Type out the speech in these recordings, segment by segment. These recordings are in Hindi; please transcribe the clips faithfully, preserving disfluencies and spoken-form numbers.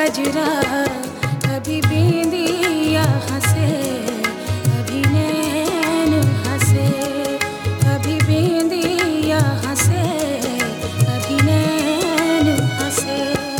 कजरा, कभी बिंदिया हंसे, कभी नैन हंसे, कभी बिंदिया हंसे, कभी नैन हंसे।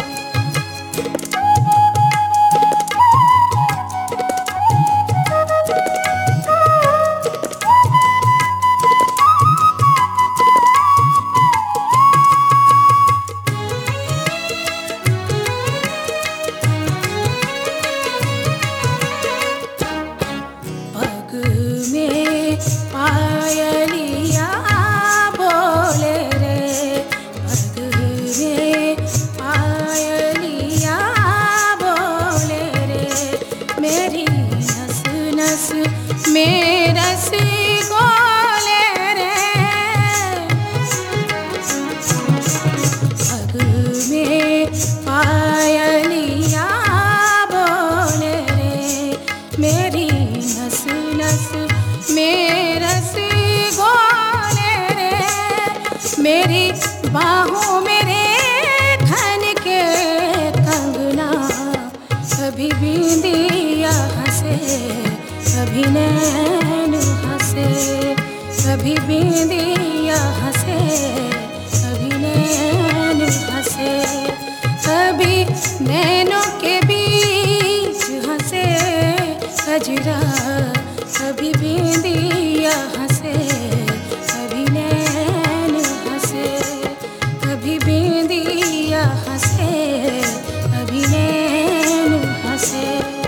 पायलिया बोले रे, पग में पायलिया बोले रे, मेरी नस नस में रस घोले रे, पग में पायलिया बोले रे, मेरी नस नस में रस घोले रे, मेरी बाहों मेरे धन के कंगना, कभी बिंदिया हंसे, कभी नैन हंसे, कभी बिंदिया हंसे, कभी नैन हंसे, कभी नैनों के बीच हंसे कजरा, कभी बिंदिया हंसे, कभी नैन हंसे, कभी बिंदिया हंसे, कभी नैन हंसे।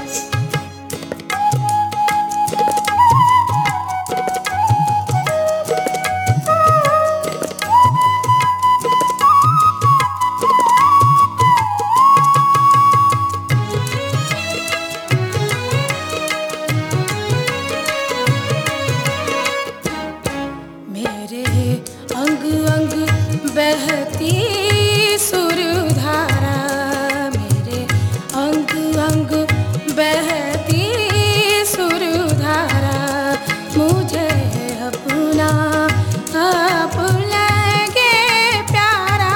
अंग अंग बहती सुरधारा, मेरे अंग अंग बहती सुरधारा, मुझे अपना आप लगे प्यारा,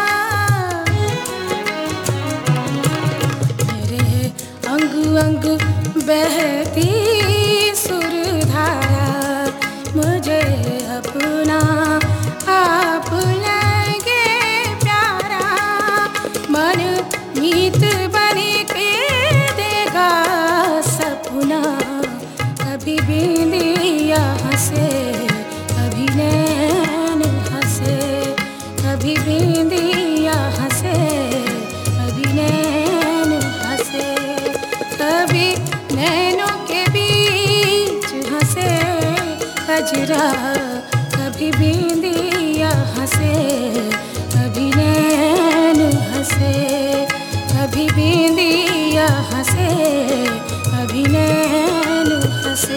मेरे अंग अंग बहती सुरधारा, मुझे अपना आप लगे प्यारा, मन मीत बनी के देगा सपना, कभी बिंदिया हंसे, कभी नैन हंसे, कभी बिंदिया हंसे, कभी नैन हंसे, कभी नैनों के बीच हंसे कजरा, कभी बिंदिया हंसे, कभी नैन हंसे, कभी बिंदिया हंसे, कभी नैन हंसे।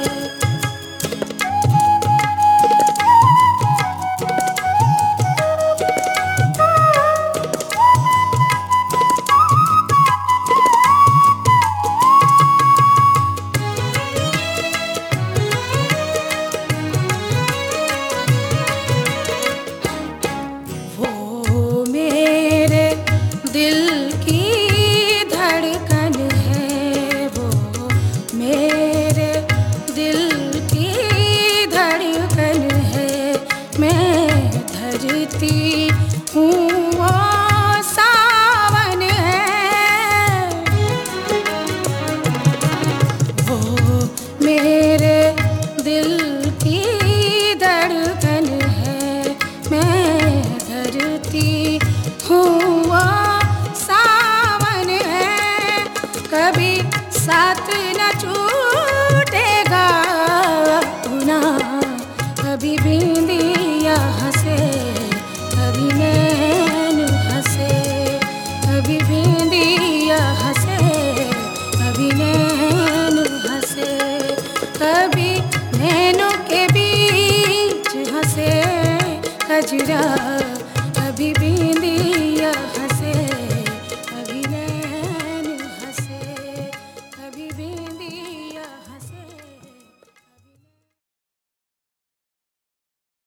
दिल की धड़कन है वो, मेरे दिल की धड़कन है, मैं धरती हूँ वो सावन है, वो मेरे दिल की धड़कन है, मैं धरती हूँ कभी साथ न छूटेगा अपना, कभी बिंदिया हंसे, कभी नैन हंसे, कभी बिंदिया हंसे, कभी नैन हंसे, कभी नैनों के बीच हंसे कजरा, कभी भी